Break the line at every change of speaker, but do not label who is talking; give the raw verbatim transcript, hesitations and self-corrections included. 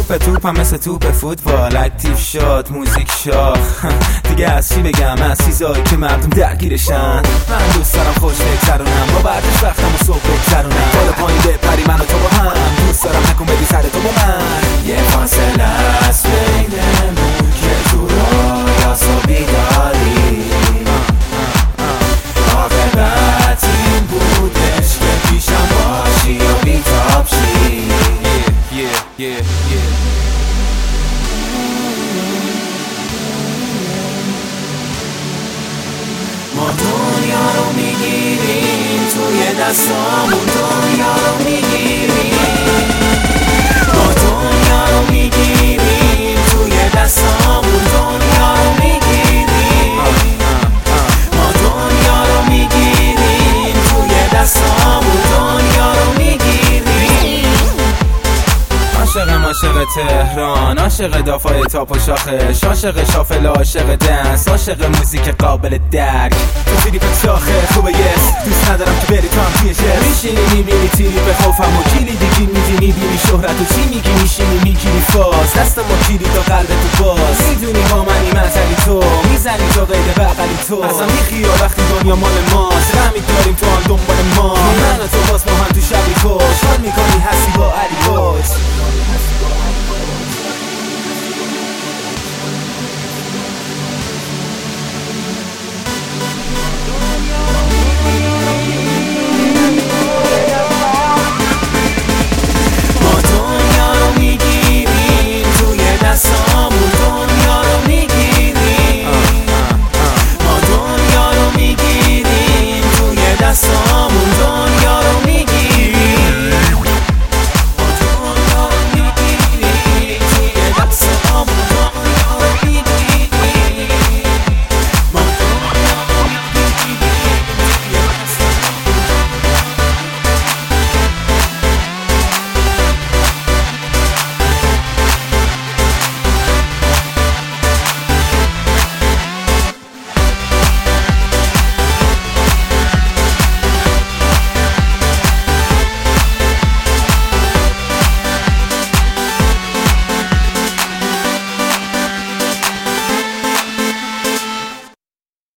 توپ توپم مثل توپ فوتبال، اکتیو شد موزیک شاخ دیگه از چی بگم، از چیزایی که مردم درگیرشن. من دوست دارم خوش بگذرونم، با بردش وقتم و صبح بگذرونم، بالا پایین بپری من و تو با هم، دوست دارم نکن بدی سر تو با من. یه فاصله است بینمون که تو رویاسو بیداری، عاقبت این بودش که پیشم باشی و بیتاب شی. yeah, yeah, yeah. ما دنیا رو میگیریم توی دستامون، دنیا رو میگیریم، ما دنیا رو میگیریم توی دستامون، دنیا رو میگیریم، ما دنیا رو میگیریم توی دستامون، دنیا رو میگیریم. عاشقم عاشق تهران، عاشق دافای تاپ و شاخش، عاشق شافل، عاشق دنس، عاشق موزیک قابل درک. تو تیری به ساخه خوبه یس، دوست ندارم که بری تو هم توی جس. میشینی میبینی تیری به خوفم و کلی دیگی میدی میبینی شهرت و چی میگی، میشینی میگیری فاز، دست ما کلی تا قلب تو باز. میدونی با منی مزلی تو، میزنی تو قید بغلی تو، ازم میخیا وقتی دنیا مال ماست، رمی داریم تو هم دنبال ما، من و تو باز با هم تو شبی خوش، حال میکنی هستی با علی باش.